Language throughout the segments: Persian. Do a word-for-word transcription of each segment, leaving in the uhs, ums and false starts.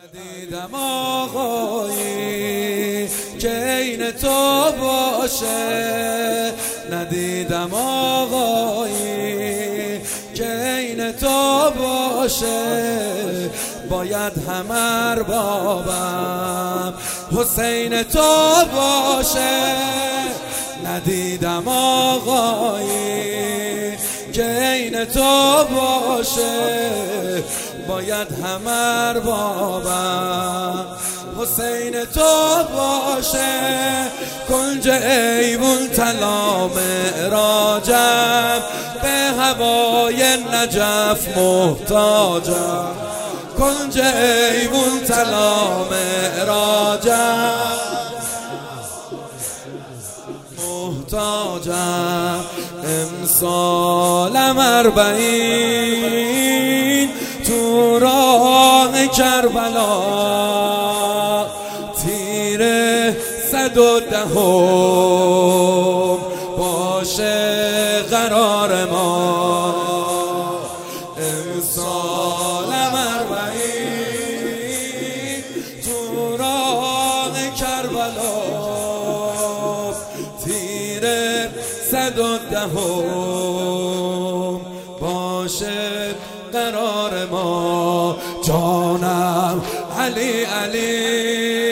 ندیدم آقایی که این تو باشه، ندیدم آقایی که این تو باشه. باید هم اربابم حسین تو باشه. ندیدم آقایی که این تو باشه، باید هم اربابم حسین تو باشه. کنج ایوون طلا معراجم، به هوای نجف محتاجم. کنج ایوون طلا معراجم، محتاجم. امسالم اربعین تو راه کربلا، تیر صد و دهم باشه قرار ما. امسالم اربعین تو راه کربلا، تیر صد و دهم باشه قرار ما. جانم علی علی،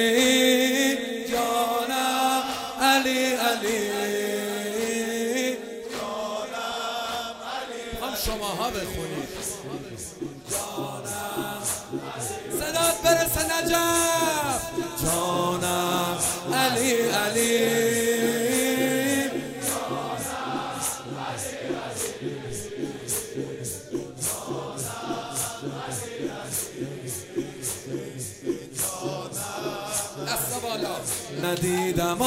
جانم علی علی، جانم علی. هم شماها بخونید جانم صدات برسه نجف. جانم علی علی، ندیدم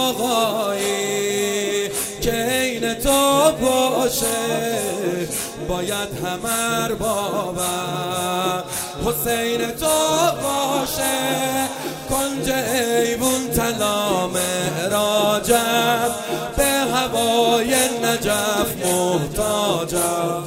آقایی که این تو باشه، باید هم اربابم حسین تو باشه. کنج ایوون طلا معراجم، به هوای نجف محتاجم.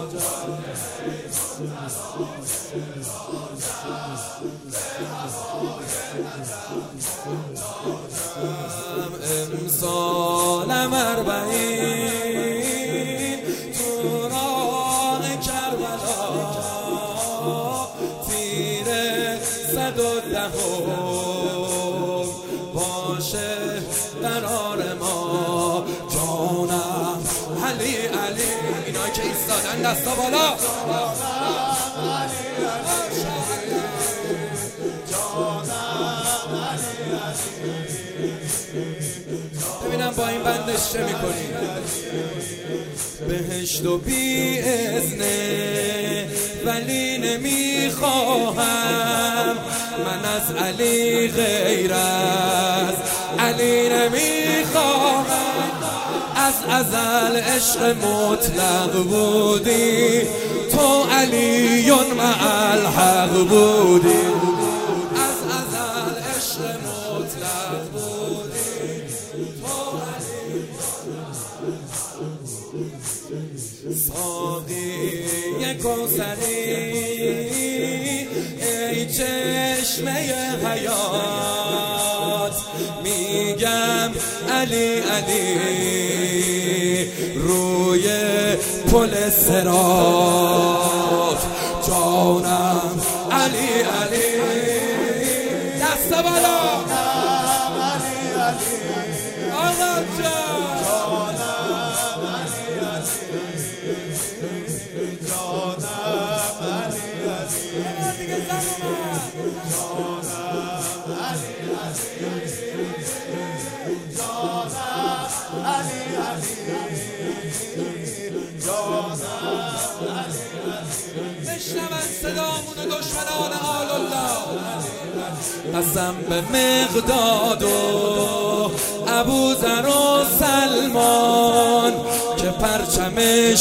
امسالم اربعین تو راه کربلا، تیر صد و دهم باشه قرار ما. جانم علی علی، اینا که ایستادن دستا بالا. ببینم با این بندش چه میکنی. بهشت و بی اذنه ولی نمیخواهم، من از علی غیر از علی نمیخواهم. از ازل عشق مطلق بودی، تو علیون مع الحق بودی. از ازل عشق مطلق بودی، ساقی کوثری ای چشمه حیات، میگم علی علی روی پل صراط. جانم علی علی، دست بالا آقا جان. بشنون صدامون دشمنان آل الله. قسم به مقداد و ابوذر و سلمان که پرچم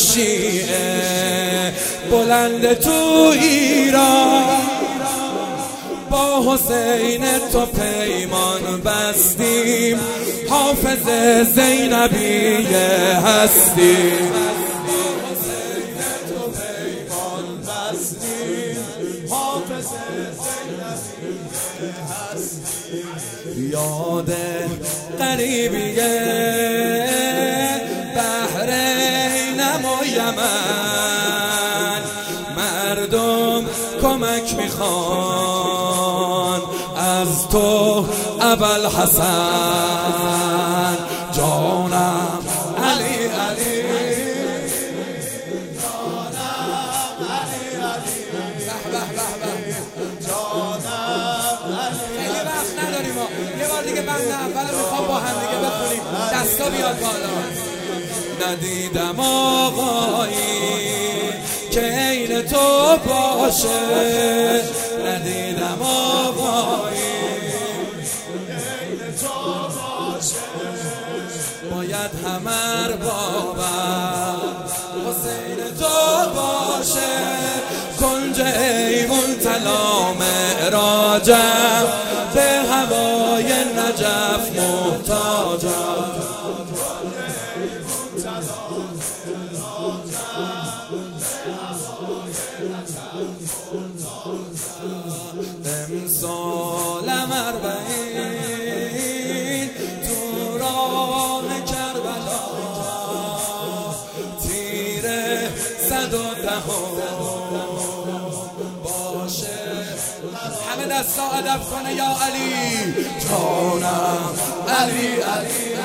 شیعه بلند تو ایران. با حسین تو پیمان بستیم، حافظ زینبی هستیم. حافظ یاد غریبیه بحرینم و یمن، مردم کمک میخوان از تو ابوالحسن. جانم علی علی، جانم علی علی، به به به جانم علی. خیلی وقت نداریم ما، یه بار دیگه بند اول میخوام با هم دیگه بخونیم، دستا بیاد بالا. ندیدم آقایی که عین تو باشه، ندیدم آقایی باید همر بابم حسین تو باشه. کنج ایوون طلا معراجم، به هوای نجف محتاجم. امسالم اربعین تو راه کربلا، تیره صد و دهم باشه. همه دستا ادب کنه یا علی. جانم علی علی